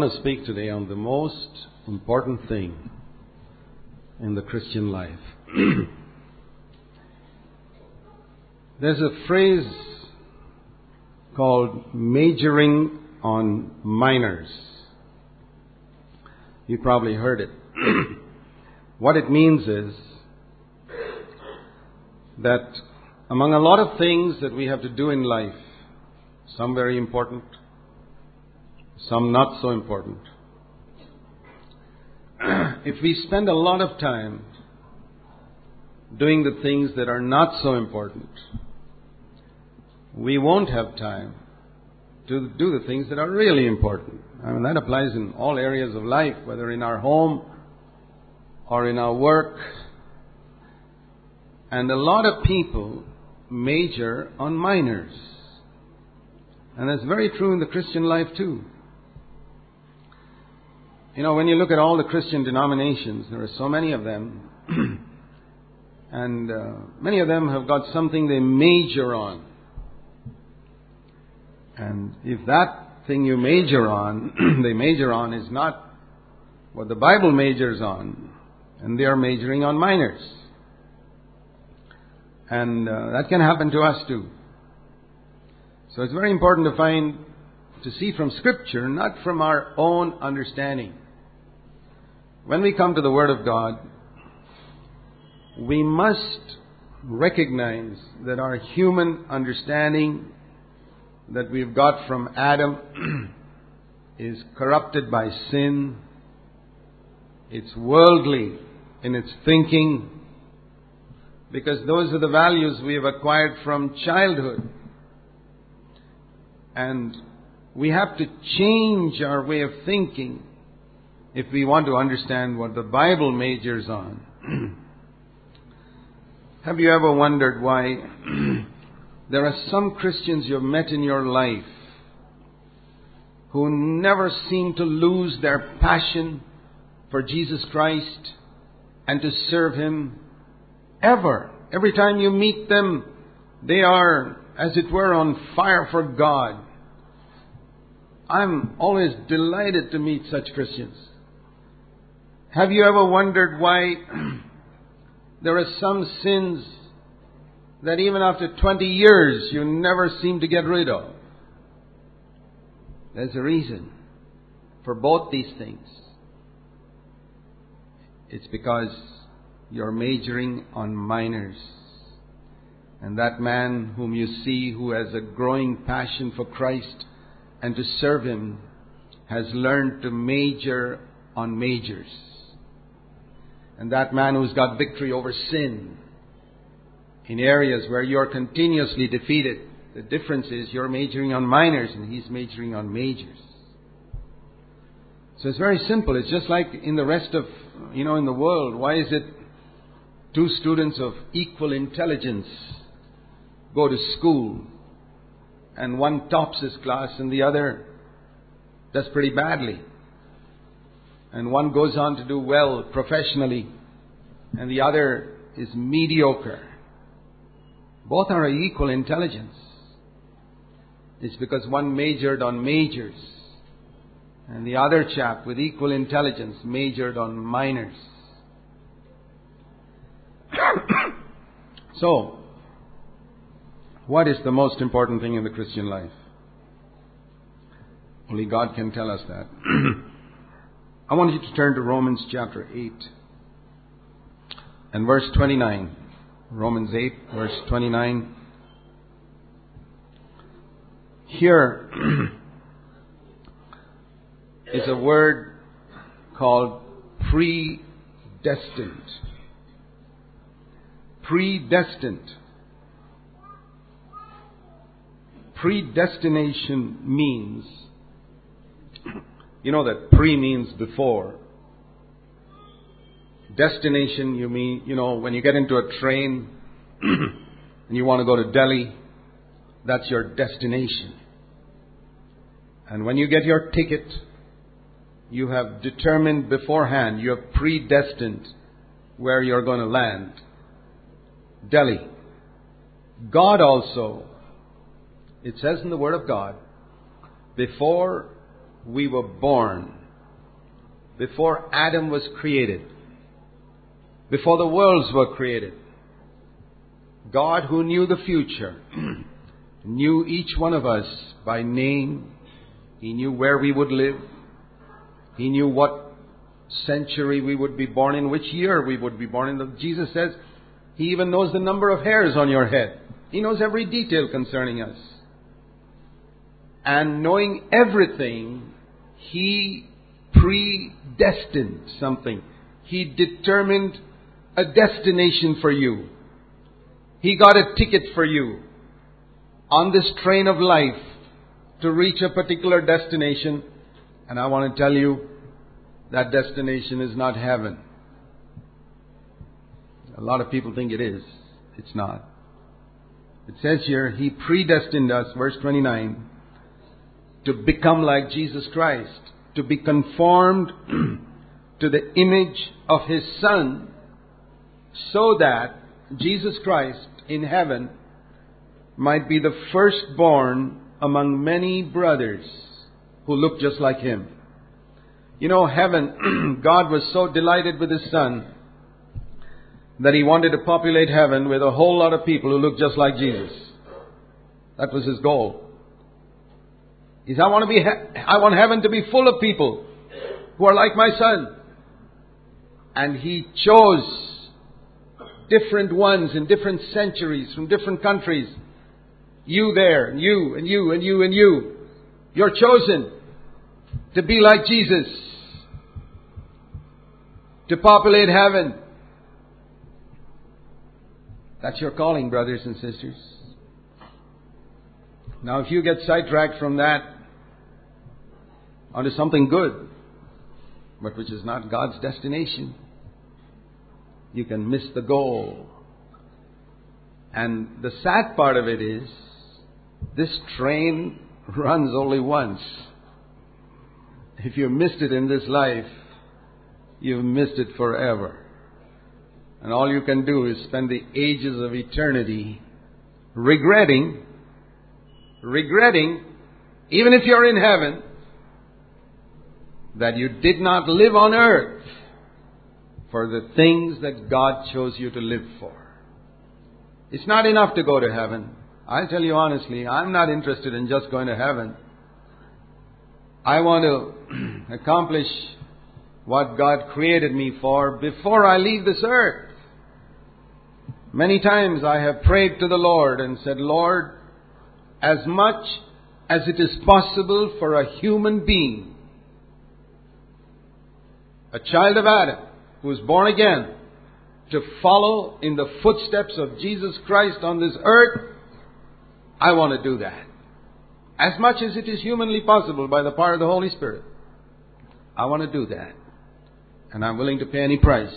want to speak today on the most important thing in the Christian life. There's a phrase called majoring on minors. You probably heard it. What it means is that among a lot of things that we have to do in life, some very important, some not so important, if we spend a lot of time doing the things that are not so important, we won't have time to do the things that are really important. I mean, that applies in all areas of life, whether in our home or in our work. And a lot of people major on minors. And that's very true in the Christian life too. You know, when you look at all the Christian denominations, there are so many of them. And many of them have got something they major on. And if that thing you major on, they major on, is not what the Bible majors on, and they are majoring on minors. And that can happen to us too. So it's very important to see from Scripture, not from our own understanding. When we come to the Word of God, we must recognize that our human understanding that we've got from Adam is corrupted by sin. It's worldly in its thinking, because those are the values we have acquired from childhood. And we have to change our way of thinking if we want to understand what the Bible majors on. Have you ever wondered why there are some Christians you've met in your life who never seem to lose their passion for Jesus Christ and to serve Him ever? Every time you meet them, they are, as it were, on fire for God. I'm always delighted to meet such Christians. Have you ever wondered why there are some sins that even after 20 years you never seem to get rid of? There's a reason for both these things. It's because you're majoring on minors. And that man whom you see who has a growing passion for Christ and to serve Him has learned to major on majors. And that man who's got victory over sin in areas where you're continuously defeated, the difference is you're majoring on minors and he's majoring on majors. So it's very simple. It's just like in the rest of, in the world. Why is it two students of equal intelligence go to school and one tops his class and the other does pretty badly? And one goes on to do well professionally and the other is mediocre. Both are of equal intelligence. It's because one majored on majors and the other chap with equal intelligence majored on minors. So, what is the most important thing in the Christian life? Only God can tell us that. I want you to turn to Romans chapter 8 and verse 29. Romans 8, verse 29. Here is a word called predestined. Predestined. Predestination means, you know that pre means before. Destination, you mean, when you get into a train and you want to go to Delhi, that's your destination. And when you get your ticket, you have determined beforehand, you have predestined where you're going to land. Delhi. God also, it says in the Word of God, before we were born, before Adam was created, before the worlds were created, God, who knew the future, knew each one of us by name. He knew where we would live. He knew what century we would be born in, which year we would be born in. Jesus says He even knows the number of hairs on your head. He knows every detail concerning us. And knowing everything, He predestined something. He determined a destination for you. He got a ticket for you on this train of life to reach a particular destination. And I want to tell you, that destination is not heaven. A lot of people think it is. It's not. It says here, He predestined us, verse 29, to become like Jesus Christ, to be conformed to the image of His Son, so that Jesus Christ in heaven might be the firstborn among many brothers who look just like Him. You know, heaven, God was so delighted with His Son that He wanted to populate heaven with a whole lot of people who look just like Jesus. That was His goal. He said, I want heaven to be full of people who are like my Son. And He chose different ones in different centuries from different countries. You there, and you, and you, and you, and you. You're chosen to be like Jesus, to populate heaven. That's your calling, brothers and sisters. Now, if you get sidetracked from that onto something good, but which is not God's destination, you can miss the goal. And the sad part of it is, this train runs only once. If you missed it in this life, you've missed it forever. And all you can do is spend the ages of eternity regretting, even if you're in heaven, that you did not live on earth for the things that God chose you to live for. It's not enough to go to heaven. I'll tell you honestly, I'm not interested in just going to heaven. I want to accomplish what God created me for before I leave this earth. Many times I have prayed to the Lord and said, Lord, as much as it is possible for a human being, a child of Adam who is born again, to follow in the footsteps of Jesus Christ on this earth, I want to do that. As much as it is humanly possible by the power of the Holy Spirit, I want to do that. And I'm willing to pay any price.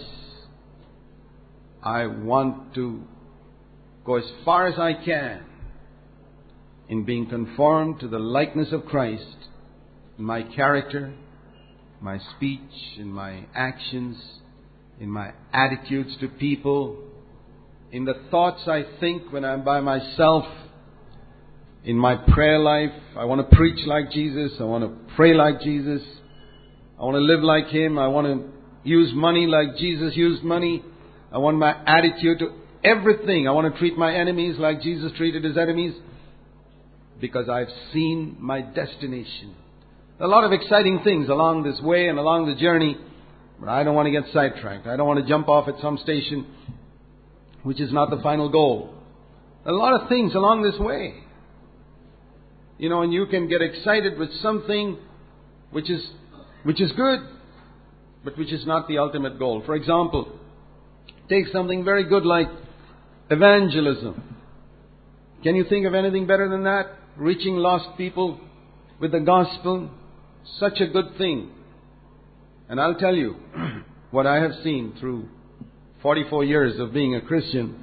I want to go as far as I can in being conformed to the likeness of Christ in my character, my speech, in my actions, in my attitudes to people, in the thoughts I think when I'm by myself, in my prayer life. I want to preach like Jesus. I want to pray like Jesus. I want to live like Him. I want to use money like Jesus used money. I want my attitude to everything. I want to treat my enemies like Jesus treated His enemies, because I've seen my destination. A lot of exciting things along this way and along the journey, but I don't want to get sidetracked. I don't want to jump off at some station which is not the final goal. A lot of things along this way. You know, and you can get excited with something which is good, but which is not the ultimate goal. For example, take something very good like evangelism. Can you think of anything better than that? Reaching lost people with the gospel. Such a good thing. And I'll tell you what I have seen through 44 years of being a Christian.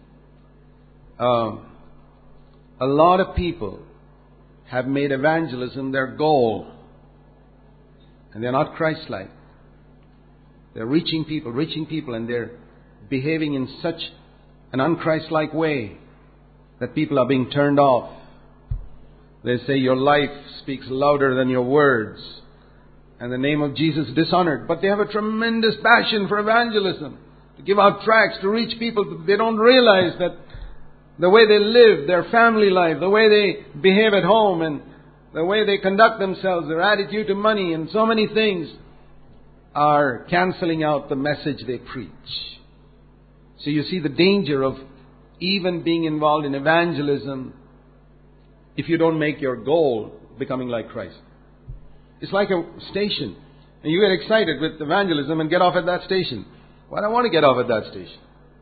A lot of people have made evangelism their goal. And they're not Christ-like. They're reaching people, and they're behaving in such an un-Christ-like way that people are being turned off. They say your life speaks louder than your words. and the name of Jesus dishonored. But they have a tremendous passion for evangelism, to give out tracts, to reach people. They don't realize that the way they live, their family life, the way they behave at home, and the way they conduct themselves, their attitude to money, and so many things are cancelling out the message they preach. So you see the danger of even being involved in evangelism if you don't make your goal becoming like Christ. It's like a station, and you get excited with evangelism and get off at that station. Well, I don't want to get off at that station.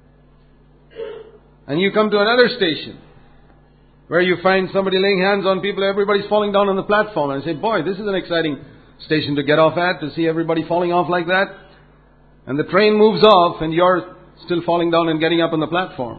And you come to another station where you find somebody laying hands on people, everybody's falling down on the platform, and say, boy, this is an exciting station to get off at, to see everybody falling off like that. And the train moves off and you're still falling down and getting up on the platform.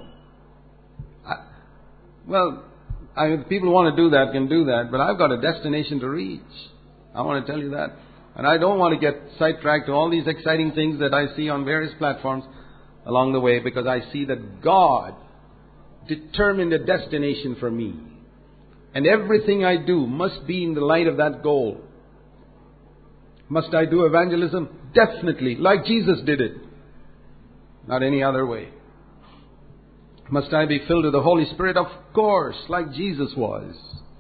People who want to do that can do that, but I've got a destination to reach. I want to tell you that. And I don't want to get sidetracked to all these exciting things that I see on various platforms along the way, because I see that God determined a destination for me. And everything I do must be in the light of that goal. Must I do evangelism? Definitely, like Jesus did it. Not any other way. Must I be filled with the Holy Spirit? Of course, like Jesus was.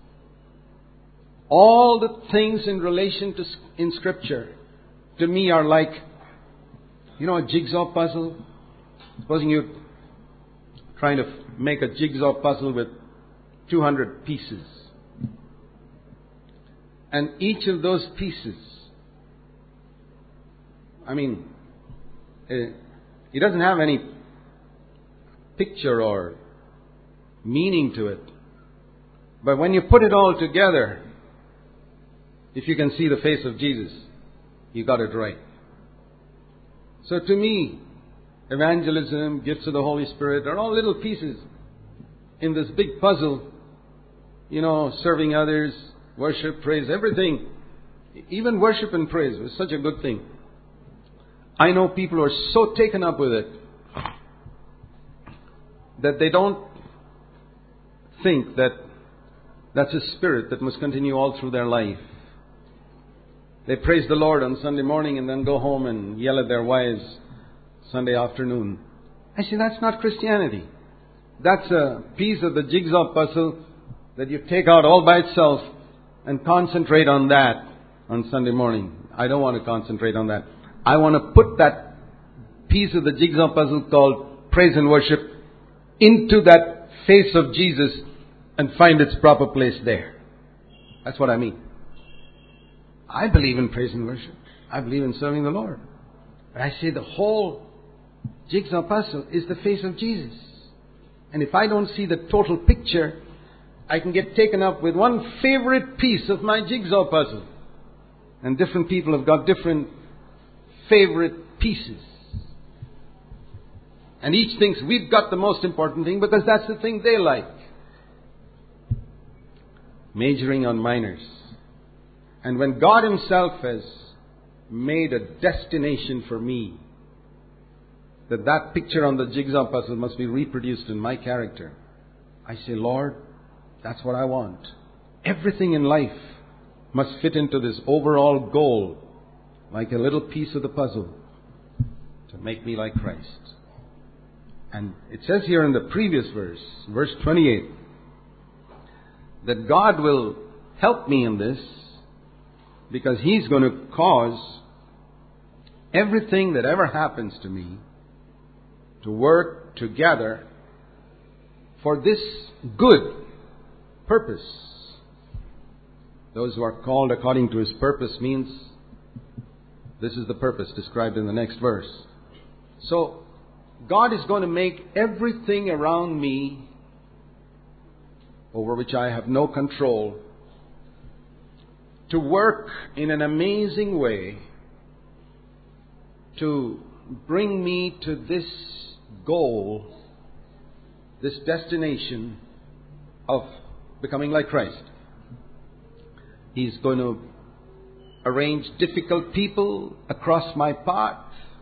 All the things in relation to in Scripture, to me, are like, a jigsaw puzzle. Supposing you're trying to make a jigsaw puzzle with 200 pieces. And each of those pieces, it doesn't have any picture or meaning to it. But when you put it all together, if you can see the face of Jesus, you got it right. So to me, evangelism, gifts of the Holy Spirit are all little pieces in this big puzzle. Serving others, worship, praise, everything. Even worship and praise is such a good thing. I know people who are so taken up with it that they don't think that that's a spirit that must continue all through their life. They praise the Lord on Sunday morning and then go home and yell at their wives Sunday afternoon. I say, that's not Christianity. That's a piece of the jigsaw puzzle that you take out all by itself and concentrate on that on Sunday morning. I don't want to concentrate on that. I want to put that piece of the jigsaw puzzle called praise and worship into that face of Jesus and find its proper place there. That's what I mean. I believe in praise and worship. I believe in serving the Lord. But I say the whole jigsaw puzzle is the face of Jesus. And if I don't see the total picture, I can get taken up with one favorite piece of my jigsaw puzzle. And different people have got different favorite pieces. And each thinks we've got the most important thing because that's the thing they like. Majoring on minors. And when God Himself has made a destination for me, that picture on the jigsaw puzzle must be reproduced in my character, I say, Lord, that's what I want. Everything in life must fit into this overall goal, like a little piece of the puzzle, to make me like Christ. And it says here in the previous verse, verse 28, that God will help me in this because He's going to cause everything that ever happens to me to work together for this good purpose. Those who are called according to His purpose means this is the purpose described in the next verse. So, God is going to make everything around me, over which I have no control, to work in an amazing way to bring me to this goal, this destination of becoming like Christ. He's going to arrange difficult people across my path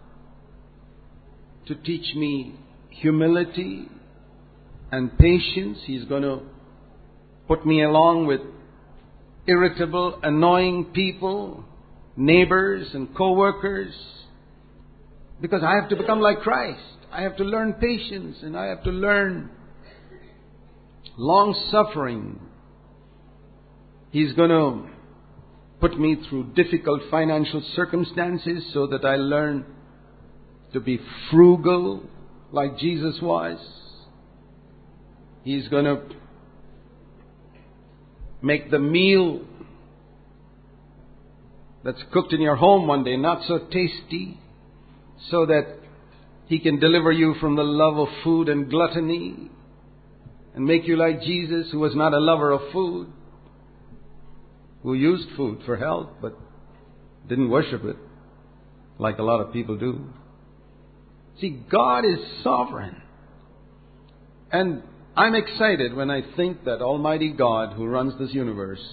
to teach me humility and patience. He's going to put me along with irritable, annoying people neighbors and co-workers, because I have to become like Christ. I have to learn patience, and I have to learn long-suffering. He's going to put me through difficult financial circumstances so that I learn to be frugal like Jesus was. He's going to make the meal that's cooked in your home one day not so tasty, so that He can deliver you from the love of food and gluttony and make you like Jesus, who was not a lover of food, who used food for health but didn't worship it like a lot of people do. See, God is sovereign. And I'm excited when I think that Almighty God, who runs this universe,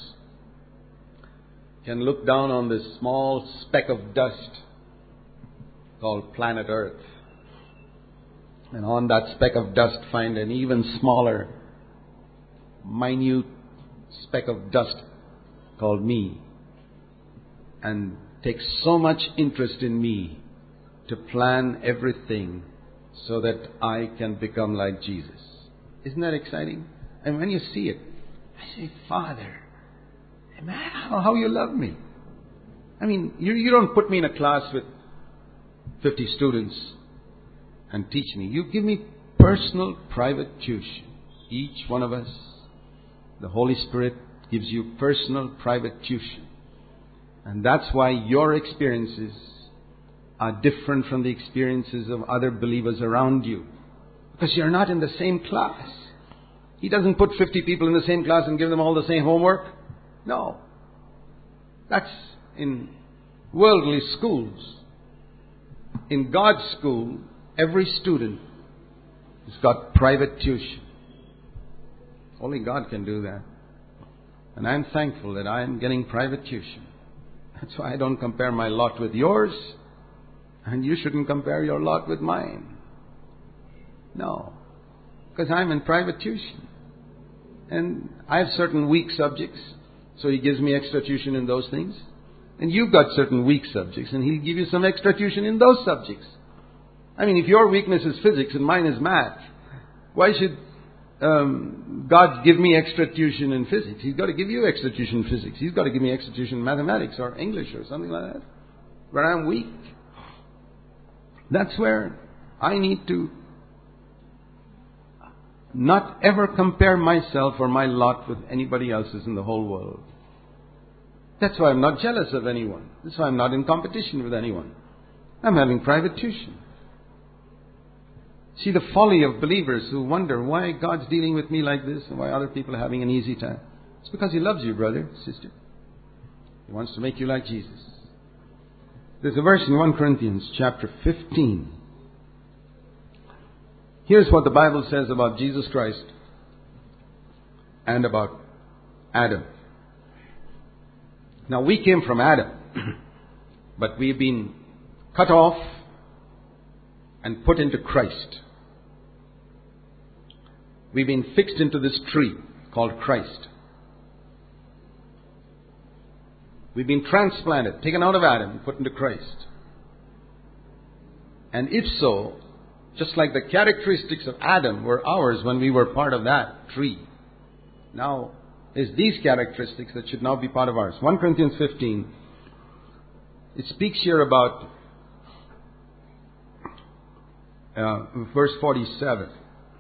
can look down on this small speck of dust called planet Earth, and on that speck of dust find an even smaller, minute speck of dust called me, and take so much interest in me to plan everything so that I can become like Jesus. Isn't that exciting? And when you see it, I say, Father, man, how you love me. I mean, you don't put me in a class with 50 students and teach me. You give me personal, private tuition. Each one of us, the Holy Spirit gives you personal, private tuition. And that's why your experiences are different from the experiences of other believers around you. Because you're not in the same class. He doesn't put 50 people in the same class and give them all the same homework. No. That's in worldly schools. In God's school, every student has got private tuition. Only God can do that. And I'm thankful that I'm getting private tuition. That's why I don't compare my lot with yours. And you shouldn't compare your lot with mine. No. Because I'm in private tuition. And I have certain weak subjects. So He gives me extra tuition in those things. And you've got certain weak subjects. And He'll give you some extra tuition in those subjects. I mean, if your weakness is physics and mine is math, why should God give me extra tuition in physics? He's got to give you extra tuition in physics. He's got to give me extra tuition in mathematics or English or something like that, where I'm weak. That's where I need to not ever compare myself or my lot with anybody else's in the whole world. That's why I'm not jealous of anyone. That's why I'm not in competition with anyone. I'm having private tuition. See the folly of believers who wonder why God's dealing with me like this and why other people are having an easy time. It's because He loves you, brother, sister. He wants to make you like Jesus. There's a verse in 1 Corinthians chapter 15. Here's what the Bible says about Jesus Christ and about Adam. Now, we came from Adam, but we've been cut off and put into Christ. We've been fixed into this tree called Christ. We've been transplanted, taken out of Adam, and put into Christ. And if so, just like the characteristics of Adam were ours when we were part of that tree, now it's these characteristics that should now be part of ours. 1 Corinthians 15, it speaks here about verse 47.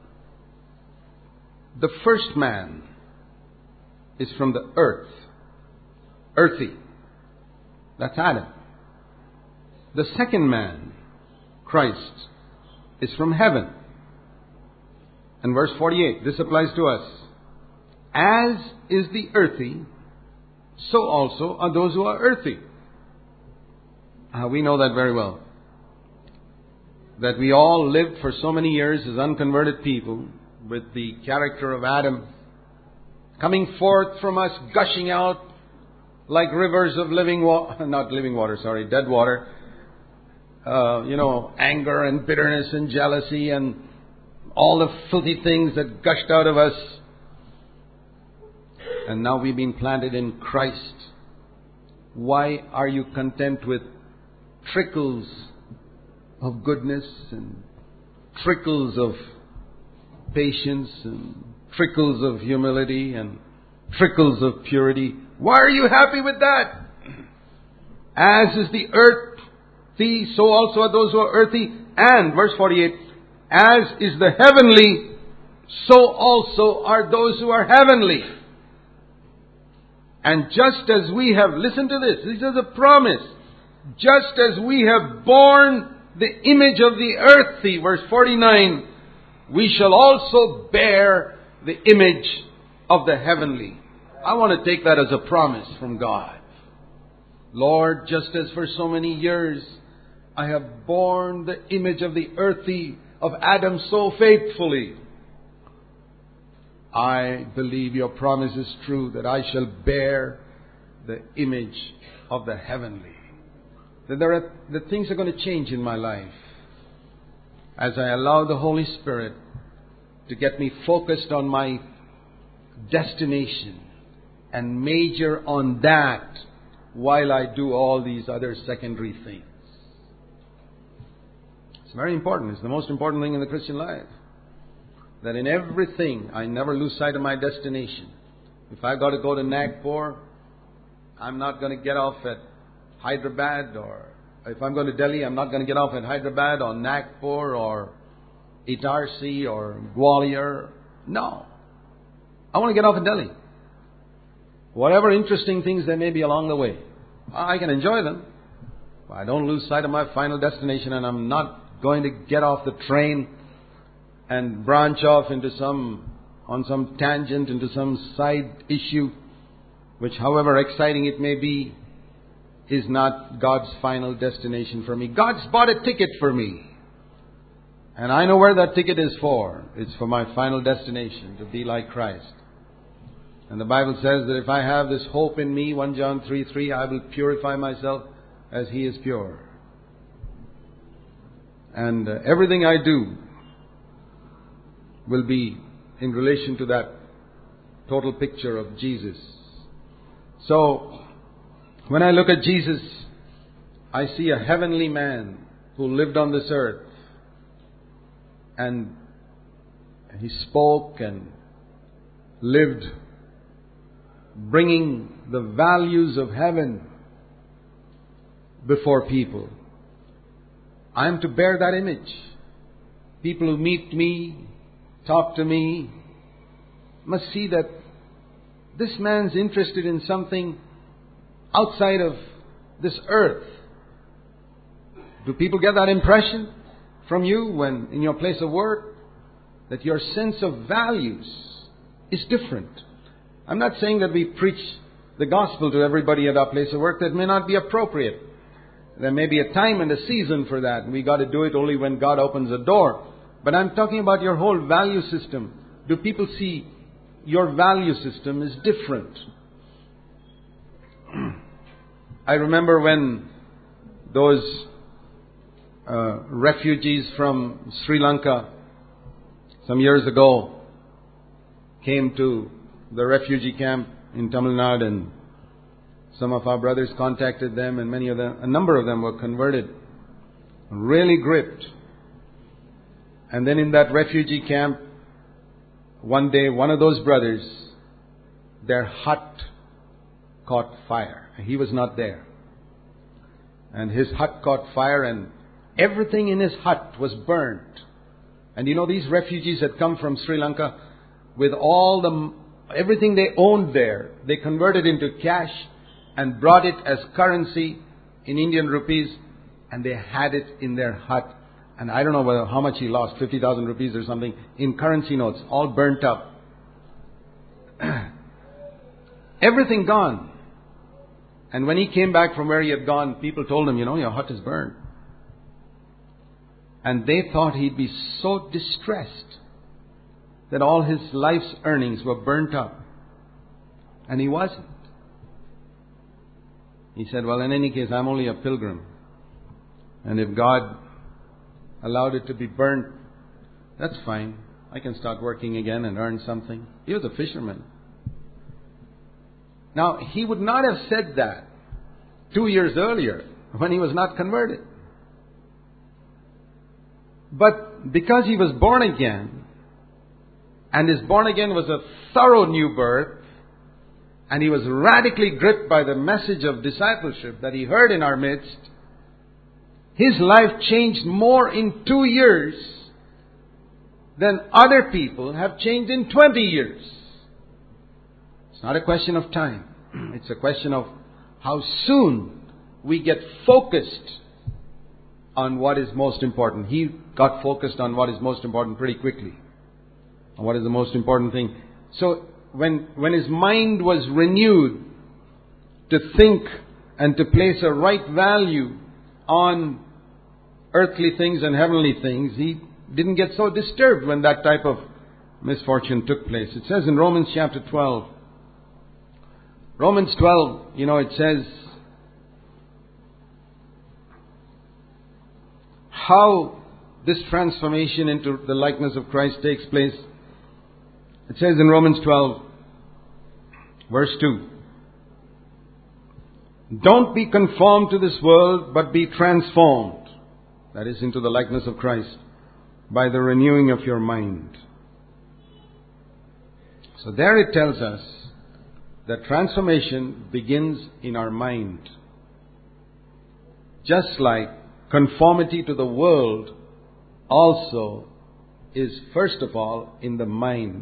The first man is from the earth, earthy. That's Adam. The second man, Christ, is from heaven. And verse 48, this applies to us. As is the earthy, so also are those who are earthy. We know that very well. That we all lived for so many years as unconverted people with the character of Adam coming forth from us, gushing out like rivers of dead water. Anger and bitterness and jealousy and all the filthy things that gushed out of us. And now we've been planted in Christ. Why are you content with trickles of goodness and trickles of patience and trickles of humility and trickles of purity? Why are you happy with that? As is the earthy, so also are those who are earthy. And, verse 48, as is the heavenly, so also are those who are heavenly. And just as we have, listen to this is a promise. Just as we have borne the image of the earthy, verse 49, we shall also bear the image of the heavenly. I want to take that as a promise from God. Lord, just as for so many years I have borne the image of the earthy, of Adam so faithfully, I believe your promise is true that I shall bear the image of the heavenly. That things are going to change in my life as I allow the Holy Spirit to get me focused on my destination and major on that while I do all these other secondary things. It's very important. It's the most important thing in the Christian life. That in everything, I never lose sight of my destination. If I've got to go to Nagpur, I'm not going to get off at Hyderabad, or if I'm going to Delhi, I'm not going to get off at Hyderabad or Nagpur or Itarsi or Gwalior. No. I want to get off at Delhi. Whatever interesting things there may be along the way, I can enjoy them. I don't lose sight of my final destination, and I'm not going to get off the train and branch off into on some tangent, into some side issue, which however exciting it may be, is not God's final destination for me. God's bought a ticket for me. And I know where that ticket is for. It's for my final destination, to be like Christ. And the Bible says that if I have this hope in me, 1 John 3:3, I will purify myself as He is pure. And everything I do will be in relation to that total picture of Jesus. So, when I look at Jesus, I see a heavenly man who lived on this earth. And He spoke and lived, bringing the values of heaven before people. I am to bear that image. People who meet me, talk to me, must see that this man's interested in something outside of this earth. Do people get that impression from you when in your place of work? That your sense of values is different. I'm not saying that we preach the gospel to everybody at our place of work. That may not be appropriate. There may be a time and a season for that. We got to do it only when God opens a door. But I'm talking about your whole value system. Do people see your value system is different? I remember when those refugees from Sri Lanka some years ago came to the refugee camp in Tamil Nadu, and some of our brothers contacted them, and a number of them were converted, really gripped. And then in that refugee camp, one day, one of those brothers, their hut caught fire. He was not there. And his hut caught fire, and everything in his hut was burnt. And you know, these refugees had come from Sri Lanka with everything they owned there. They converted into cash and brought it as currency in Indian rupees, and they had it in their hut. And I don't know how much he lost, 50,000 rupees or something, in currency notes, all burnt up. Everything gone. And when he came back from where he had gone, people told him, your hut is burned. And they thought he'd be so distressed that all his life's earnings were burnt up. And he wasn't. He said, well, in any case, I'm only a pilgrim. And if God allowed it to be burnt, that's fine. I can start working again and earn something. He was a fisherman. Now, he would not have said that 2 years earlier when he was not converted. But because he was born again, and his born again was a thorough new birth, and he was radically gripped by the message of discipleship that he heard in our midst, his life changed more in 2 years than other people have changed in 20 years. It's not a question of time. It's a question of how soon we get focused on what is most important. He got focused on what is most important pretty quickly. And what is the most important thing? So when his mind was renewed to think and to place a right value on earthly things and heavenly things, he didn't get so disturbed when that type of misfortune took place. It says in Romans chapter 12, Romans 12, it says how this transformation into the likeness of Christ takes place. It says in Romans 12, verse 2, don't be conformed to this world, but be transformed, that is, into the likeness of Christ, by the renewing of your mind. So there it tells us that transformation begins in our mind. Just like conformity to the world also is first of all in the mind.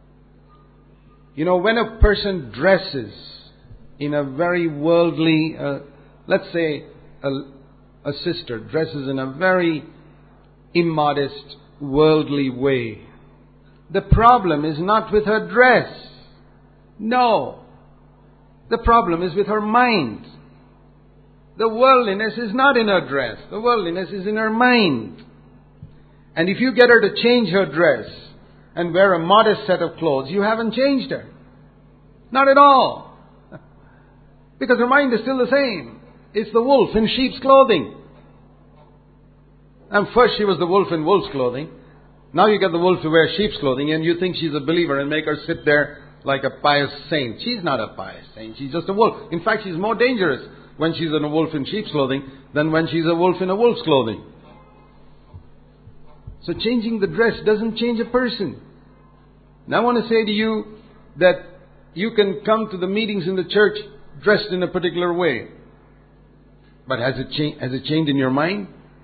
When a person dresses in a very worldly, let's say a sister dresses in a very immodest, worldly way, the problem is not with her dress. No. The problem is with her mind. The worldliness is not in her dress. The worldliness is in her mind. And if you get her to change her dress and wear a modest set of clothes, you haven't changed her. Not at all. Because her mind is still the same. It's the wolf in sheep's clothing. And first she was the wolf in wolf's clothing. Now you get the wolf to wear sheep's clothing and you think she's a believer and make her sit there like a pious saint. She's not a pious saint. She's just a wolf. In fact, she's more dangerous when she's a wolf in sheep's clothing than when she's a wolf in a wolf's clothing. So changing the dress doesn't change a person. And I want to say to you that you can come to the meetings in the church dressed in a particular way. But has it changed in your mind?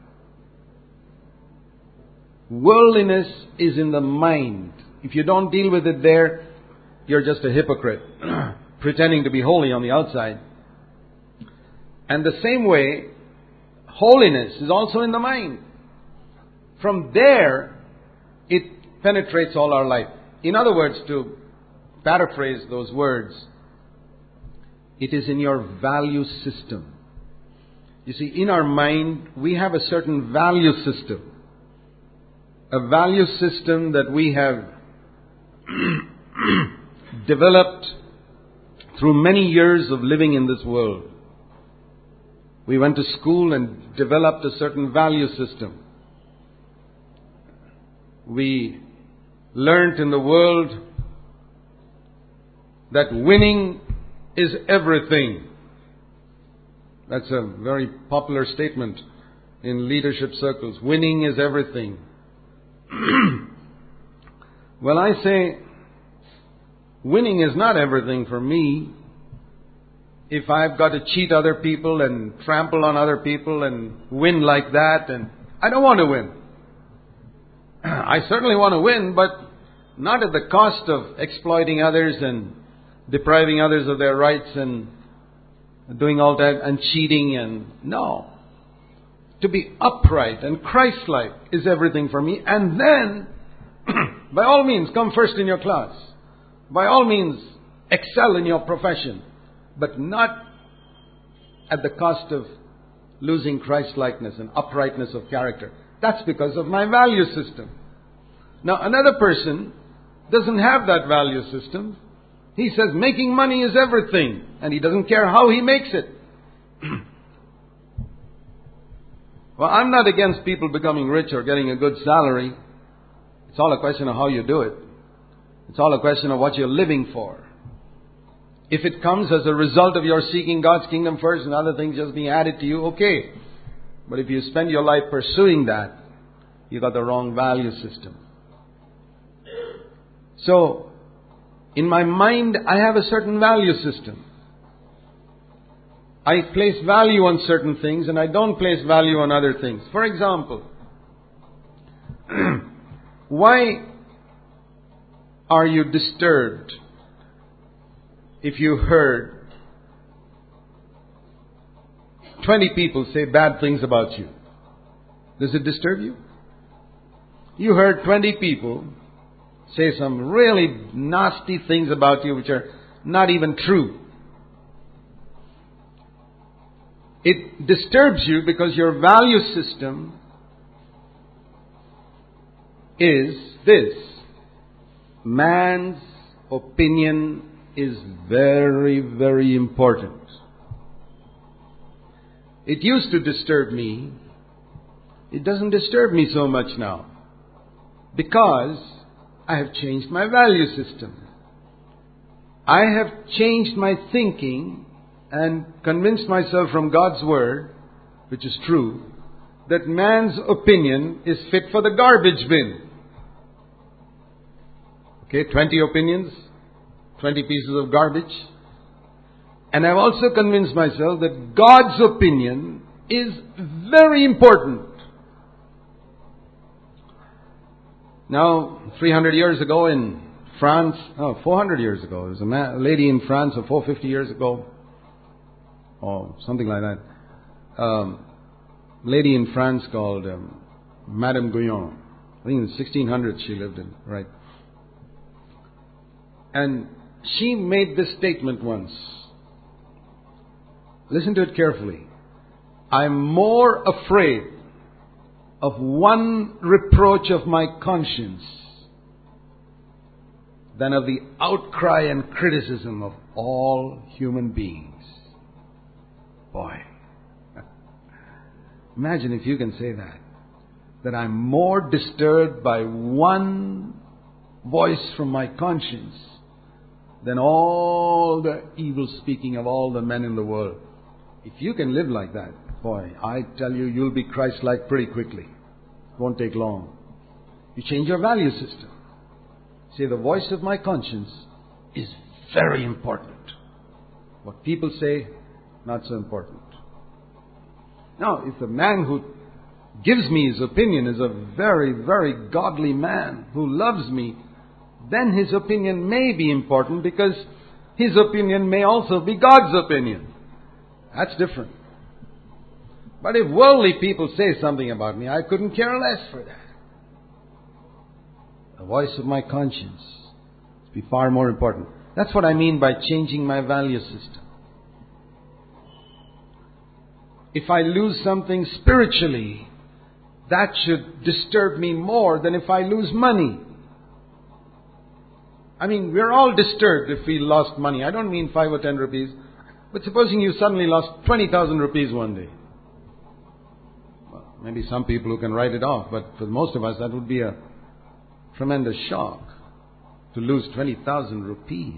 Worldliness is in the mind. If you don't deal with it there, you're just a hypocrite, pretending to be holy on the outside. And the same way, holiness is also in the mind. From there, it penetrates all our life. In other words, to paraphrase those words, it is in your value system. You see, in our mind, we have a certain value system. A value system that we have developed through many years of living in this world. We went to school and developed a certain value system. We learned in the world that winning is everything. That's a very popular statement in leadership circles. Winning is everything. Well, I say, winning is not everything for me. If I've got to cheat other people and trample on other people and win like that, and I don't want to win. I certainly want to win, but not at the cost of exploiting others and depriving others of their rights and doing all that and cheating and no. To be upright and Christ-like is everything for me. And then, by all means, come first in your class. By all means, excel in your profession. But not at the cost of losing Christ-likeness and uprightness of character. That's because of my value system. Now, another person doesn't have that value system. He says making money is everything. And he doesn't care how he makes it. Well, I'm not against people becoming rich or getting a good salary. It's all a question of how you do it. It's all a question of what you're living for. If it comes as a result of your seeking God's kingdom first and other things just being added to you, okay. But if you spend your life pursuing that, you got the wrong value system. So, in my mind, I have a certain value system. I place value on certain things and I don't place value on other things. For example, why are you disturbed if you heard 20 people say bad things about you? Does it disturb you? You heard 20 people say some really nasty things about you which are not even true. It disturbs you because your value system is this: man's opinion is very, very important. It used to disturb me. It doesn't disturb me so much now because I have changed my value system. I have changed my thinking and convinced myself from God's Word, which is true, that man's opinion is fit for the garbage bin. Okay, 20 opinions, 20 pieces of garbage. And I've also convinced myself that God's opinion is very important. Now, 300 years ago in France, 400 years ago, there was a lady in France, or 450 years ago, or something like that. Lady in France called Madame Guyon. I think in the 1600s she lived in, right? And she made this statement once. Listen to it carefully. I'm more afraid of one reproach of my conscience than of the outcry and criticism of all human beings. Boy. Imagine if you can say that. That I'm more disturbed by one voice from my conscience than all the evil speaking of all the men in the world. If you can live like that, boy, I tell you, you'll be Christ-like pretty quickly. It won't take long. You change your value system. Say, the voice of my conscience is very important. What people say, not so important. Now, if the man who gives me his opinion is a very, very godly man who loves me, then his opinion may be important because his opinion may also be God's opinion. That's different. But if worldly people say something about me, I couldn't care less for that. The voice of my conscience is be far more important. That's what I mean by changing my value system. If I lose something spiritually, that should disturb me more than if I lose money. I mean, we're all disturbed if we lost money. I don't mean 5 or 10 rupees. But supposing you suddenly lost 20,000 rupees one day. Well, maybe some people who can write it off. But for most of us, that would be a tremendous shock. To lose 20,000 rupees.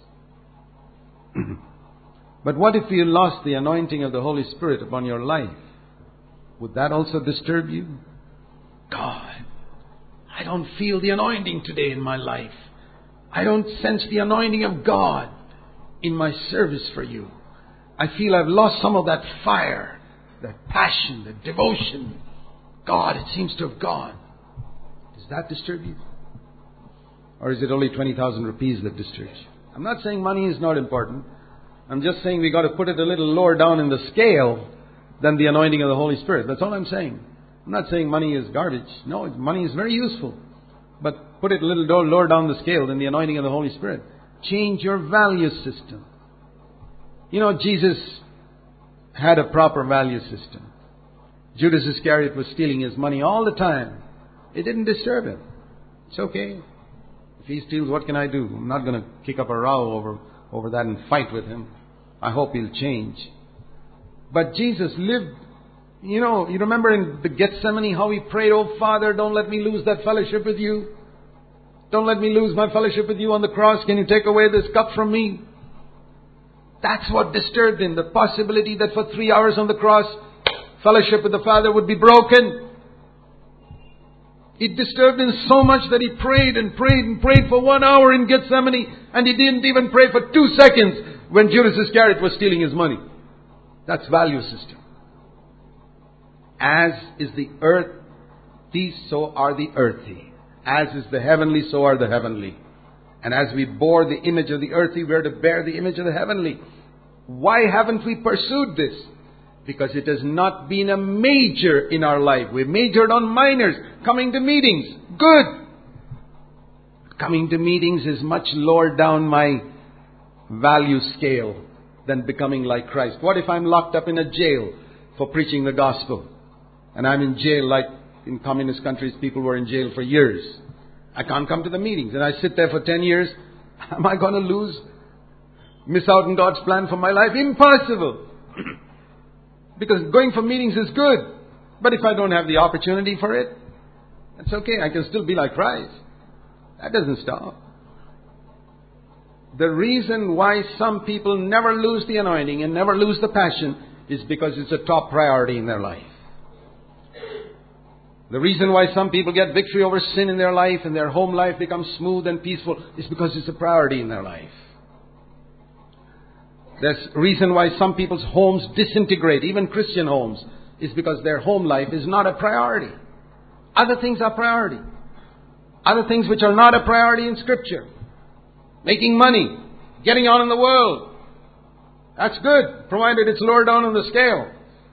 But what if you lost the anointing of the Holy Spirit upon your life? Would that also disturb you? God, I don't feel the anointing today in my life. I don't sense the anointing of God in my service for you. I feel I've lost some of that fire, that passion, that devotion. God, it seems to have gone. Does that disturb you? Or is it only 20,000 rupees that disturbs you? I'm not saying money is not important. I'm just saying we got to put it a little lower down in the scale than the anointing of the Holy Spirit. That's all I'm saying. I'm not saying money is garbage. No, money is very useful. But put it a little lower down the scale than the anointing of the Holy Spirit. Change your value system. You know, Jesus had a proper value system. Judas Iscariot was stealing his money all the time. It didn't disturb him. It's okay. If he steals, what can I do? I'm not going to kick up a row over that and fight with him. I hope he'll change. But Jesus lived, you remember in the Gethsemane how he prayed, "Oh Father, don't let me lose that fellowship with you. Don't let me lose my fellowship with you on the cross. Can you take away this cup from me?" That's what disturbed him. The possibility that for 3 hours on the cross, fellowship with the Father would be broken. It disturbed him so much that he prayed and prayed and prayed for 1 hour in Gethsemane, and he didn't even pray for 2 seconds when Judas Iscariot was stealing his money. That's value system. As is the earthy, so are the earthy. As is the heavenly, so are the heavenly. And as we bore the image of the earthy, we are to bear the image of the heavenly. Why haven't we pursued this? Because it has not been a major in our life. We've majored on minors. Coming to meetings, good. Coming to meetings is much lower down my value scale than becoming like Christ. What if I'm locked up in a jail for preaching the gospel? And I'm in jail like in communist countries, people were in jail for years. I can't come to the meetings, and I sit there for 10 years. Am I going to miss out on God's plan for my life? Impossible. Because going for meetings is good. But if I don't have the opportunity for it, that's okay. I can still be like Christ. That doesn't stop. The reason why some people never lose the anointing and never lose the passion is because it's a top priority in their life. The reason why some people get victory over sin in their life and their home life becomes smooth and peaceful is because it's a priority in their life. The reason why some people's homes disintegrate, even Christian homes, is because their home life is not a priority. Other things are priority. Other things which are not a priority in Scripture. Making money, getting on in the world. That's good, provided it's lower down on the scale.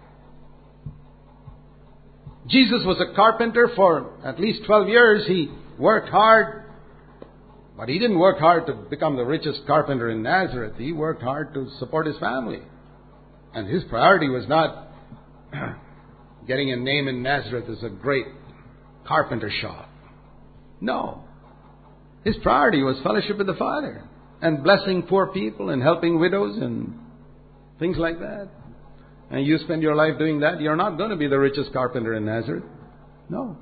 Jesus was a carpenter for at least 12 years. He worked hard. But he didn't work hard to become the richest carpenter in Nazareth. He worked hard to support his family. And his priority was not getting a name in Nazareth as a great carpenter shop. No. His priority was fellowship with the Father and blessing poor people and helping widows and things like that. And you spend your life doing that, you're not going to be the richest carpenter in Nazareth. No.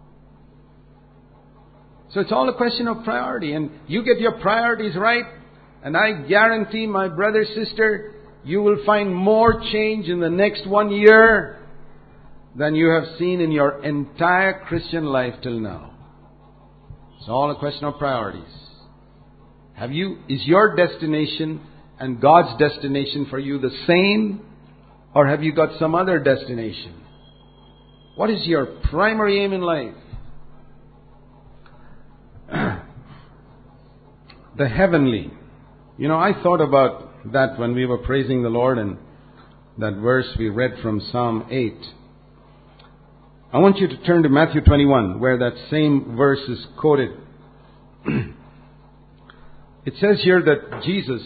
So it's all a question of priority. And you get your priorities right, and I guarantee, my brother, sister, you will find more change in the next 1 year than you have seen in your entire Christian life till now. It's all a question of priorities. Is your destination and God's destination for you the same? Or have you got some other destination? What is your primary aim in life? The heavenly. I thought about that when we were praising the Lord, and that verse we read from Psalm 8. I want you to turn to Matthew 21, where that same verse is quoted. It says here that Jesus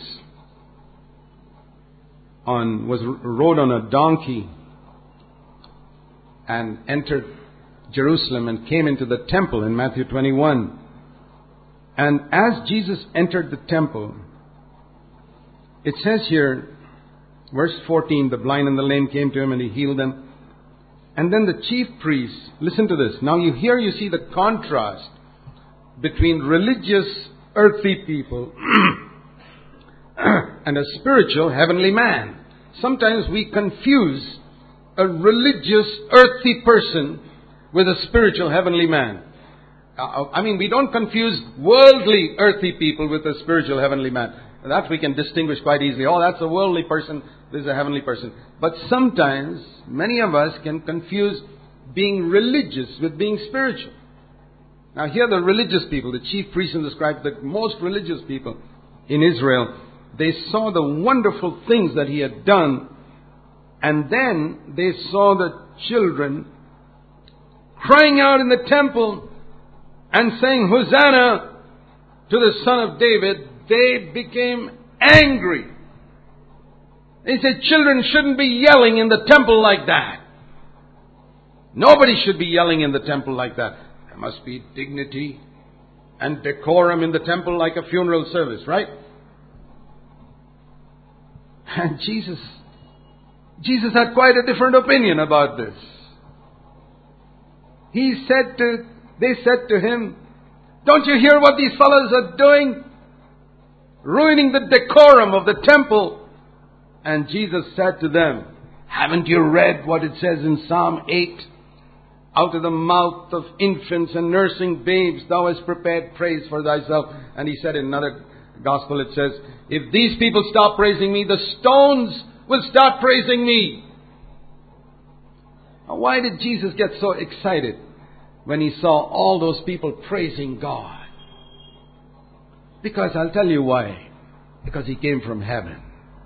rode on a donkey and entered Jerusalem and came into the temple in Matthew 21. And as Jesus entered the temple, it says here, verse 14, the blind and the lame came to him and he healed them. And then the chief priests, listen to this. Now you see the contrast between religious earthly people and a spiritual heavenly man. Sometimes we confuse a religious earthly person with a spiritual heavenly man. We don't confuse worldly earthly people with a spiritual heavenly man. That we can distinguish quite easily. Oh, that's a worldly person, this is a heavenly person. But sometimes, many of us can confuse being religious with being spiritual. Now here the religious people, the chief priests and the scribes, the most religious people in Israel, they saw the wonderful things that he had done, and then they saw the children crying out in the temple and saying, Hosanna to the Son of David. They became angry. They said, children shouldn't be yelling in the temple like that. Nobody should be yelling in the temple like that. There must be dignity and decorum in the temple, like a funeral service, right? And Jesus had quite a different opinion about this. They said to him, don't you hear what these fellows are doing? Ruining the decorum of the temple. And Jesus said to them, haven't you read what it says in Psalm 8? Out of the mouth of infants and nursing babes, thou hast prepared praise for thyself. And he said in another gospel, it says, if these people stop praising me, the stones will start praising me. Now, why did Jesus get so excited when he saw all those people praising God? Because I'll tell you why. Because he came from heaven.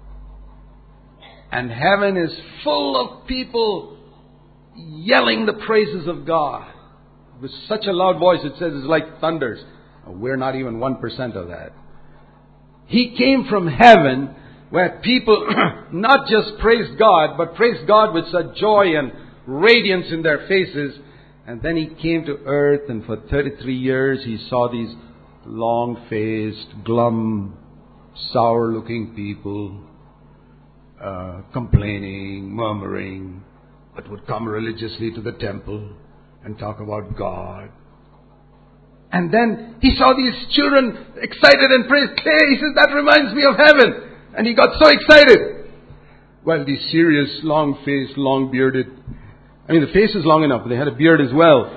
And heaven is full of people yelling the praises of God. With such a loud voice, it says it's like thunders. We're not even 1% of that. He came from heaven where people not just praised God, but praised God with such joy and radiance in their faces. And then he came to earth, and for 33 years he saw these long-faced, glum, sour-looking people complaining, murmuring, but would come religiously to the temple and talk about God. And then he saw these children excited and praised. Hey, he says, that reminds me of heaven. And he got so excited. Well, these serious, long-faced, long-bearded, I mean, the face is long enough, but they had a beard as well.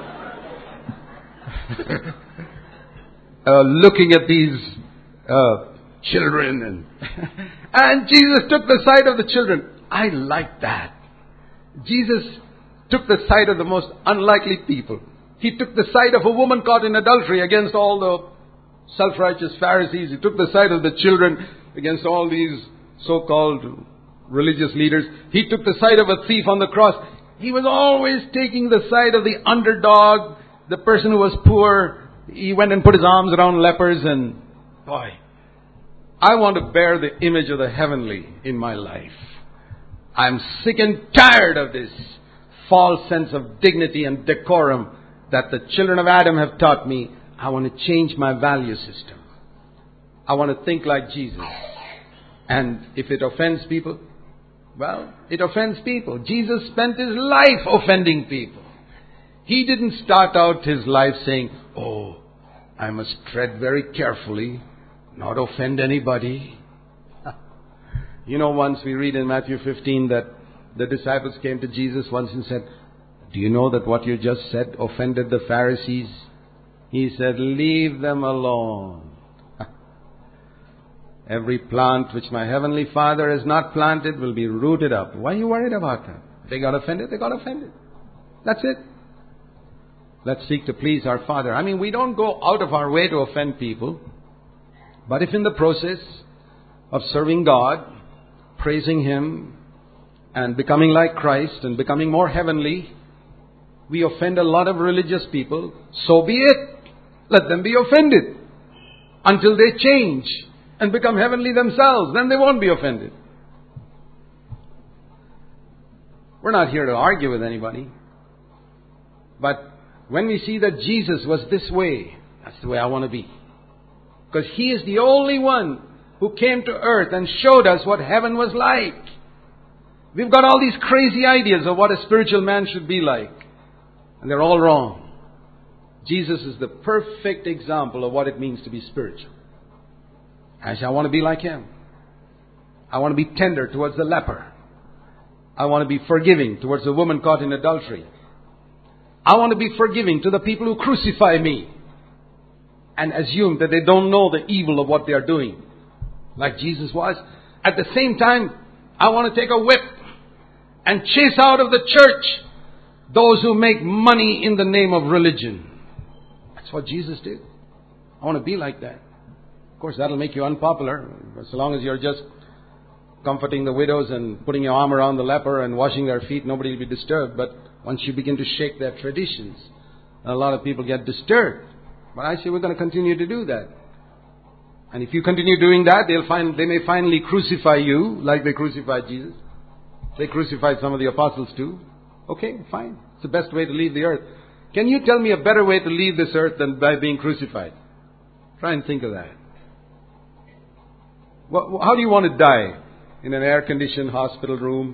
Looking at these children. And Jesus took the side of the children. I like that. Jesus took the side of the most unlikely people. He took the side of a woman caught in adultery against all the self-righteous Pharisees. He took the side of the children against all these so-called religious leaders. He took the side of a thief on the cross. He was always taking the side of the underdog, the person who was poor. He went and put his arms around lepers, and boy, I want to bear the image of the heavenly in my life. I'm sick and tired of this false sense of dignity and decorum that the children of Adam have taught me. I want to change my value system. I want to think like Jesus. And if it offends people, well, it offends people. Jesus spent his life offending people. He didn't start out his life saying, oh, I must tread very carefully, not offend anybody. You know, once we read in Matthew 15 that the disciples came to Jesus once and said, do you know that what you just said offended the Pharisees? He said, leave them alone. Every plant which my heavenly Father has not planted will be rooted up. Why are you worried about that? They got offended, they got offended. That's it. Let's seek to please our Father. I mean, we don't go out of our way to offend people. But if in the process of serving God, praising Him, and becoming like Christ, and becoming more heavenly, we offend a lot of religious people, so be it. Let them be offended until they change and become heavenly themselves. Then they won't be offended. We're not here to argue with anybody. But when we see that Jesus was this way, that's the way I want to be. Because He is the only one who came to earth and showed us what heaven was like. We've got all these crazy ideas of what a spiritual man should be like. And they're all wrong. Jesus is the perfect example of what it means to be spiritual. I want to be like Him. I want to be tender towards the leper. I want to be forgiving towards the woman caught in adultery. I want to be forgiving to the people who crucify me and assume that they don't know the evil of what they are doing, like Jesus was. At the same time, I want to take a whip and chase out of the church those who make money in the name of religion. That's what Jesus did. I want to be like that. Of course, that'll make you unpopular. So long as you're just comforting the widows and putting your arm around the leper and washing their feet, nobody will be disturbed. But once you begin to shake their traditions, a lot of people get disturbed. But I say we're going to continue to do that. And if you continue doing that, they may finally crucify you like they crucified Jesus. They crucified some of the apostles too. Okay, fine. It's the best way to leave the earth. Can you tell me a better way to leave this earth than by being crucified? Try and think of that. How do you want to die? In an air-conditioned hospital room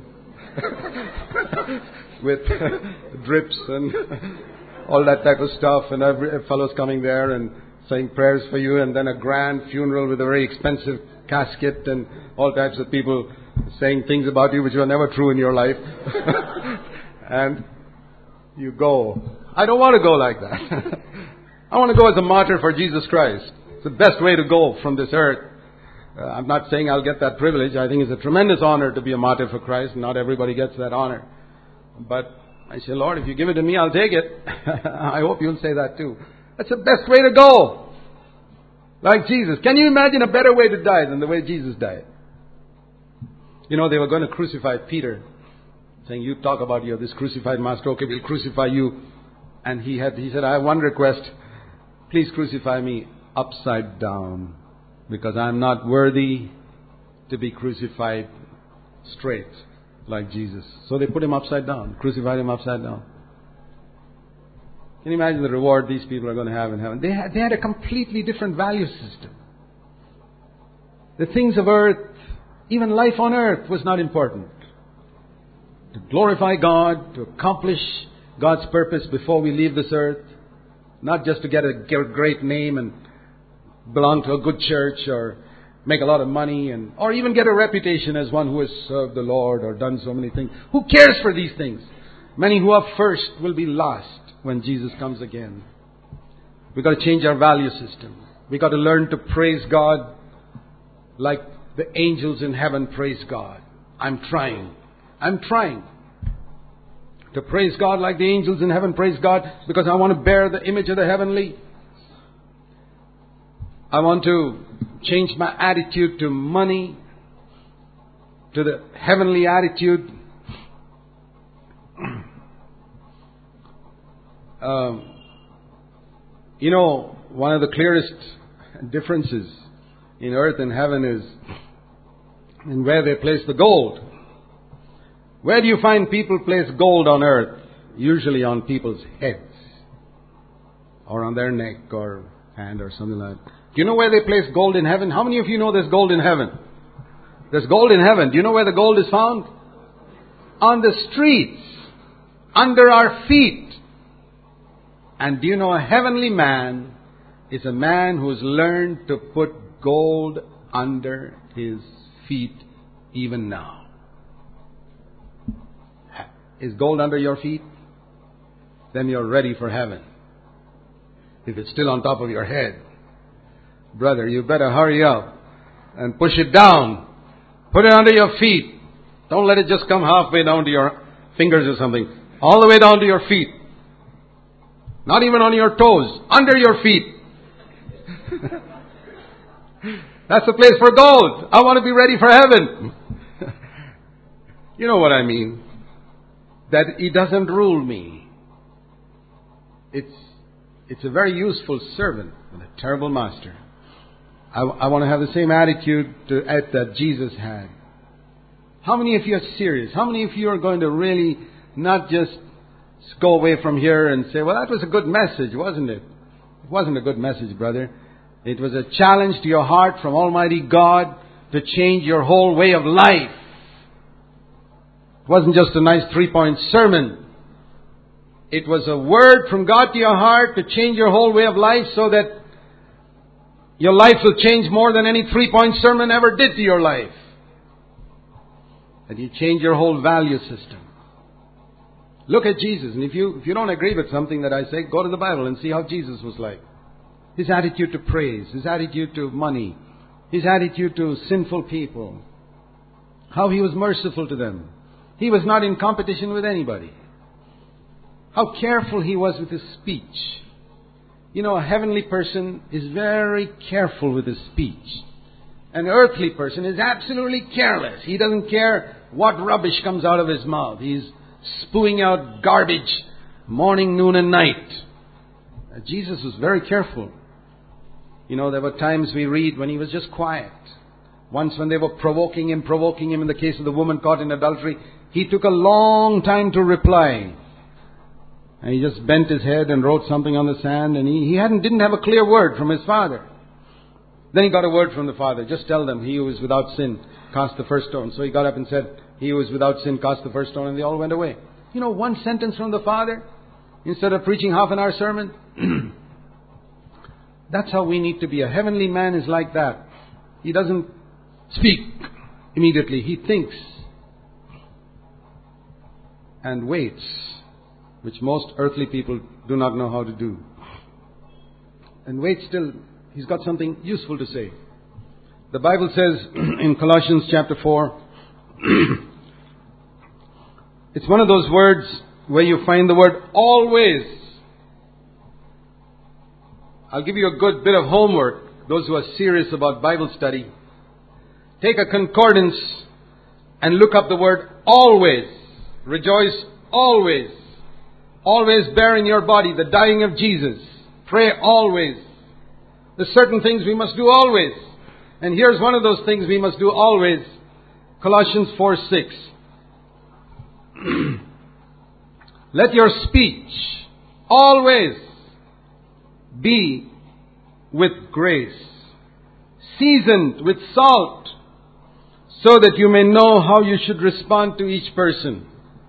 with drips and all that type of stuff, and fellows coming there and saying prayers for you, and then a grand funeral with a very expensive casket and all types of people saying things about you which were never true in your life. And you go. I don't want to go like that. I want to go as a martyr for Jesus Christ. It's the best way to go from this earth. I'm not saying I'll get that privilege. I think it's a tremendous honor to be a martyr for Christ. Not everybody gets that honor. But I say, Lord, if you give it to me, I'll take it. I hope you'll say that too. That's the best way to go. Like Jesus. Can you imagine a better way to die than the way Jesus died? You know, they were going to crucify Peter. Saying, you talk about this crucified master. Okay, we'll crucify you. And he said, I have one request. Please crucify me upside down. Because I'm not worthy to be crucified straight like Jesus. So they put him upside down. Crucified him upside down. Can you imagine the reward these people are going to have in heaven? They had a completely different value system. The things of earth, even life on earth, was not important. To glorify God, to accomplish God's purpose before we leave this earth. Not just to get a great name and belong to a good church or make a lot of money or even get a reputation as one who has served the Lord or done so many things. Who cares for these things? Many who are first will be last when Jesus comes again. We've got to change our value system. We've got to learn to praise God like the angels in heaven praise God. I'm trying to praise God like the angels in heaven praise God because I want to bear the image of the heavenly. I want to change my attitude to money, to the heavenly attitude. You know, one of the clearest differences in earth and heaven is in where they place the gold. Where do you find people place gold on earth? Usually on people's heads or on their neck or hand or something like that. Do you know where they place gold in heaven? How many of you know there's gold in heaven? There's gold in heaven. Do you know where the gold is found? On the streets, under our feet. And do you know a heavenly man is a man who's learned to put gold under his feet even now? Is gold under your feet? Then you're ready for heaven. If it's still on top of your head, brother, you better hurry up and push it down. Put it under your feet. Don't let it just come halfway down to your fingers or something. All the way down to your feet. Not even on your toes. Under your feet. That's the place for gold. I want to be ready for heaven. You know what I mean. That he doesn't rule me. It's a very useful servant and a terrible master. I want to have the same attitude that Jesus had. How many of you are serious? How many of you are going to really not just go away from here and say, well, that was a good message, wasn't it? It wasn't a good message, brother. It was a challenge to your heart from Almighty God to change your whole way of life. It wasn't just a nice 3-point sermon. It was a word from God to your heart to change your whole way of life so that your life will change more than any 3-point sermon ever did to your life. And you change your whole value system. Look at Jesus. And if you don't agree with something that I say, go to the Bible and see how Jesus was like. His attitude to praise, his attitude to money, his attitude to sinful people. How he was merciful to them. He was not in competition with anybody. How careful he was with his speech. You know, a heavenly person is very careful with his speech. An earthly person is absolutely careless. He doesn't care what rubbish comes out of his mouth. He's spewing out garbage morning, noon and night. Jesus was very careful. You know, there were times we read when he was just quiet. Once when they were provoking him in the case of the woman caught in adultery, he took a long time to reply. And he just bent his head and wrote something on the sand, and he didn't have a clear word from his father. Then he got a word from the father. Just tell them, he who is without sin, cast the first stone. So he got up and said, he who is without sin, cast the first stone, and they all went away. You know, one sentence from the father, instead of preaching half an hour sermon. That's how we need to be. A heavenly man is like that. He doesn't speak Immediately he thinks and waits, which most earthly people do not know how to do. And waits till he's got something useful to say. The Bible says in Colossians chapter 4, it's one of those words where you find the word always. I'll give you a good bit of homework, those who are serious about Bible study. Take a concordance and look up the word always. Rejoice always. Always bear in your body the dying of Jesus. Pray always. There's certain things we must do always. And here's one of those things we must do always. Colossians 4:6. Let your speech always be with grace, seasoned with salt, so that you may know how you should respond to each person.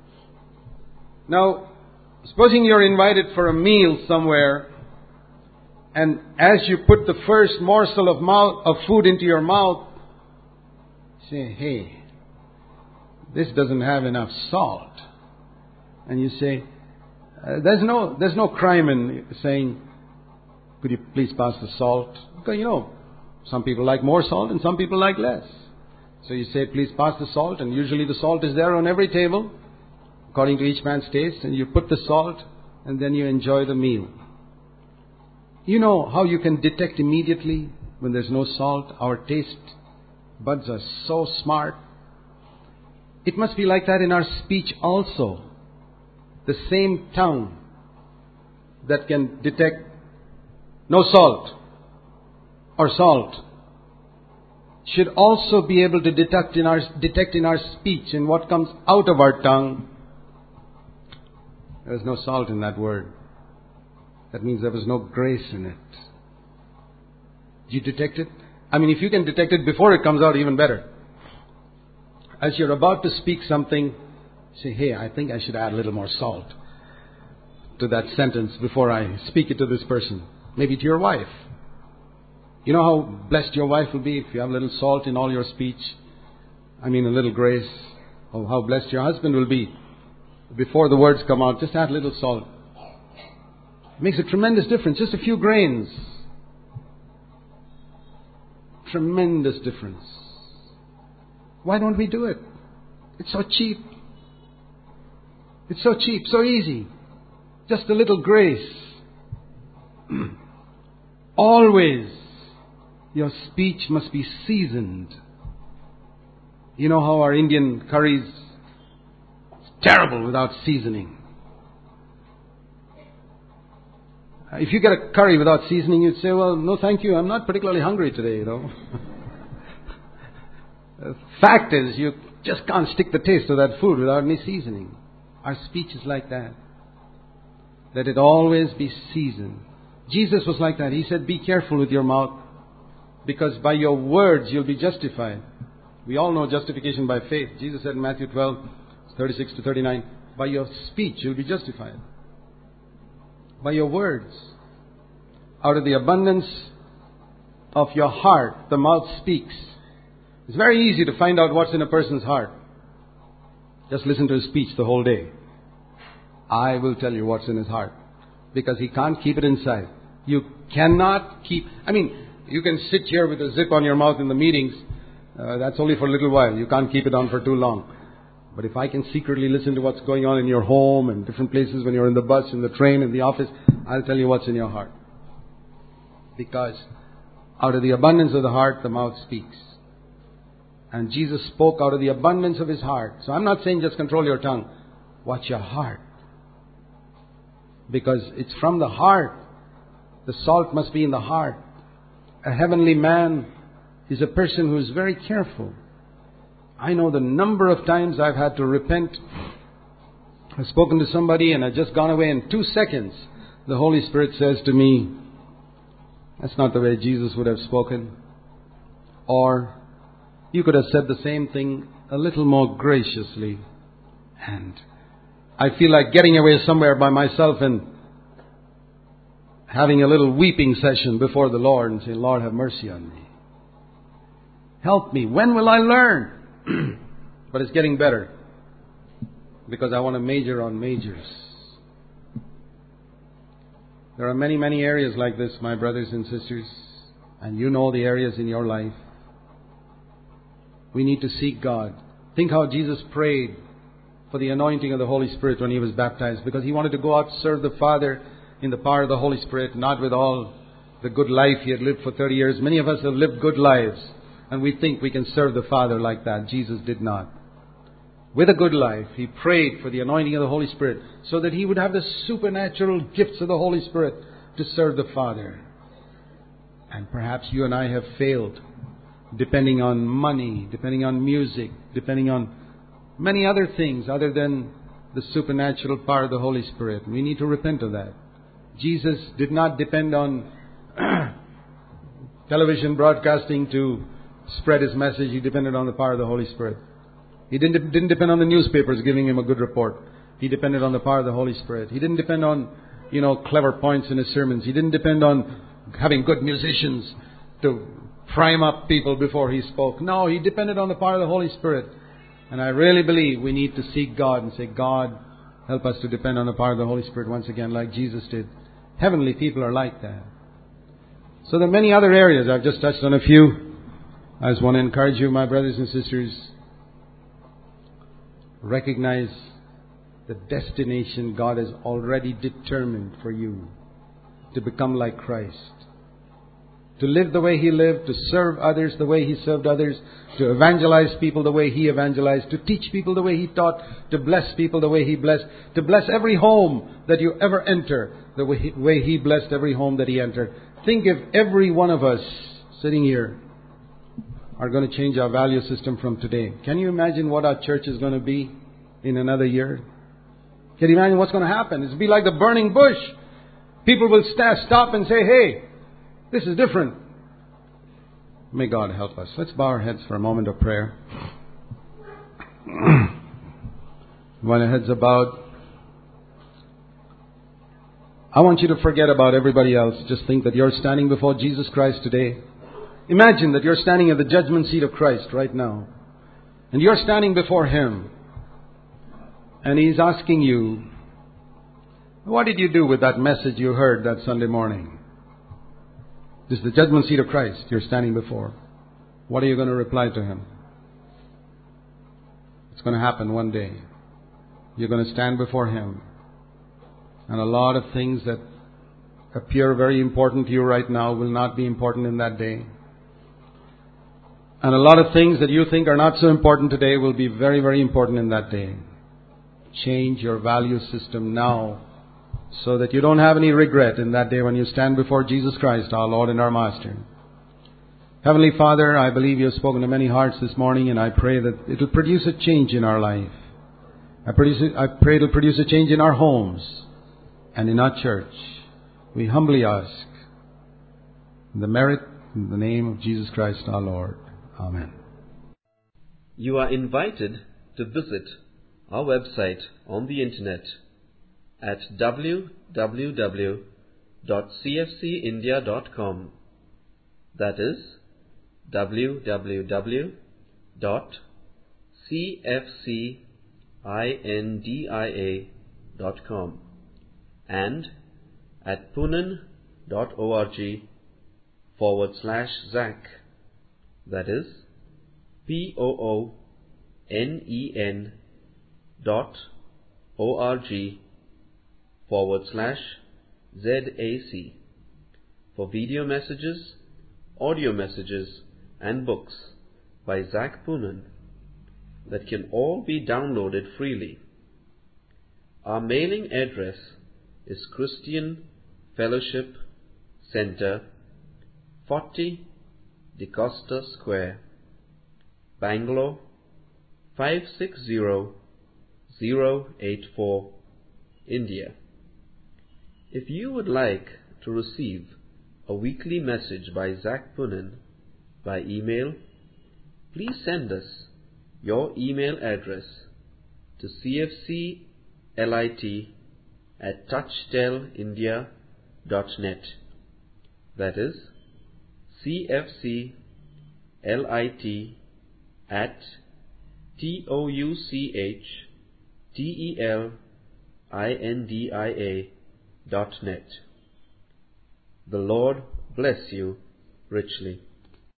Now, supposing you're invited for a meal somewhere, and as you put the first morsel of food into your mouth, say, hey, this doesn't have enough salt. And you say, there's no crime in saying, could you please pass the salt? Because, some people like more salt and some people like less. So you say, please pass the salt, and usually the salt is there on every table, according to each man's taste, and you put the salt, and then you enjoy the meal. You know how you can detect immediately when there's no salt? Our taste buds are so smart. It must be like that in our speech also. The same tongue that can detect no salt or salt should also be able to detect in our speech, in what comes out of our tongue. There is no salt in that word. That means there was no grace in it. Did you detect it? I mean, if you can detect it before it comes out, even better. As you're about to speak something, say, hey, I think I should add a little more salt to that sentence before I speak it to this person. Maybe to your wife. You know how blessed your wife will be if you have a little salt in all your speech? I mean, a little grace. Oh, how blessed your husband will be. Before the words come out, just add a little salt. It makes a tremendous difference. Just a few grains. Tremendous difference. Why don't we do it? It's so cheap. It's so cheap, so easy. Just a little grace. Always, your speech must be seasoned. You know how our Indian curries, it's terrible without seasoning. If you get a curry without seasoning, you'd say, well, no thank you, I'm not particularly hungry today, The fact is, you just can't stick the taste of that food without any seasoning. Our speech is like that. Let it always be seasoned. Jesus was like that. He said, be careful with your mouth, because by your words you'll be justified. We all know justification by faith. Jesus said in Matthew 12, 36 to 39, by your speech you'll be justified. By your words. Out of the abundance of your heart, the mouth speaks. It's very easy to find out what's in a person's heart. Just listen to his speech the whole day. I will tell you what's in his heart. Because he can't keep it inside. You cannot keep... you can sit here with a zip on your mouth in the meetings. That's only for a little while. You can't keep it on for too long. But if I can secretly listen to what's going on in your home and different places when you're in the bus, in the train, in the office, I'll tell you what's in your heart. Because out of the abundance of the heart, the mouth speaks. And Jesus spoke out of the abundance of his heart. So I'm not saying just control your tongue. Watch your heart. Because it's from the heart. The salt must be in the heart. A heavenly man is a person who is very careful. I know the number of times I've had to repent. I've spoken to somebody and I've just gone away in 2 seconds. The Holy Spirit says to me, that's not the way Jesus would have spoken. Or you could have said the same thing a little more graciously. And I feel like getting away somewhere by myself and having a little weeping session before the Lord and saying, Lord, have mercy on me. Help me. When will I learn? But it's getting better because I want to major on majors. There are many, many areas like this, my brothers and sisters, and you know the areas in your life. We need to seek God. Think how Jesus prayed for the anointing of the Holy Spirit when He was baptized, because He wanted to go out to serve the Father in the power of the Holy Spirit, not with all the good life He had lived for 30 years. Many of us have lived good lives, and we think we can serve the Father like that. Jesus did not. With a good life, He prayed for the anointing of the Holy Spirit so that He would have the supernatural gifts of the Holy Spirit to serve the Father. And perhaps you and I have failed, depending on money, depending on music, depending on many other things other than the supernatural power of the Holy Spirit. We need to repent of that. Jesus did not depend on television broadcasting to spread His message. He depended on the power of the Holy Spirit. He didn't depend on the newspapers giving Him a good report. He depended on the power of the Holy Spirit. He didn't depend on, clever points in His sermons. He didn't depend on having good musicians to prime up people before He spoke. No, He depended on the power of the Holy Spirit. And I really believe we need to seek God and say, God, help us to depend on the power of the Holy Spirit once again, like Jesus did. Heavenly people are like that. So there are many other areas. I've just touched on a few. I just want to encourage you, my brothers and sisters, recognize the destination God has already determined for you, to become like Christ. To live the way He lived, to serve others the way He served others, to evangelize people the way He evangelized, to teach people the way He taught, to bless people the way He blessed, to bless every home that you ever enter the way He blessed every home that He entered. Think if every one of us sitting here are going to change our value system from today. Can you imagine what our church is going to be in another year? Can you imagine what's going to happen? It'll be like the burning bush. People will stop and say, hey, this is different. May God help us. Let's bow our heads for a moment of prayer. When our heads are bowed, I want you to forget about everybody else. Just think that you're standing before Jesus Christ today. Imagine that you're standing at the judgment seat of Christ right now. And you're standing before Him. And He's asking you, what did you do with that message you heard that Sunday morning? This is the judgment seat of Christ you're standing before. What are you going to reply to Him? It's going to happen one day. You're going to stand before Him. And a lot of things that appear very important to you right now will not be important in that day. And a lot of things that you think are not so important today will be very, very important in that day. Change your value system now, so that you don't have any regret in that day when you stand before Jesus Christ, our Lord and our Master. Heavenly Father, I believe You have spoken to many hearts this morning, and I pray that it will produce a change in our life. I pray it will produce a change in our homes and in our church. We humbly ask in the merit in the name of Jesus Christ our Lord. Amen. You are invited to visit our website on the internet at www.cfcindia.com. That is www.cfcindia.com, and at poonen.org/Zach. That is POONEN.org/ZAC for video messages, audio messages, and books by Zach Poonen that can all be downloaded freely. Our mailing address is Christian Fellowship Center, 40 DeCosta Square, Bangalore 560084, India. If you would like to receive a weekly message by Zach Poonen by email, please send us your email address to cfclit@touchstelindia.net. That is cfclit@touchstelindia.net. TOUCHTELINDIA.net. The Lord bless you richly.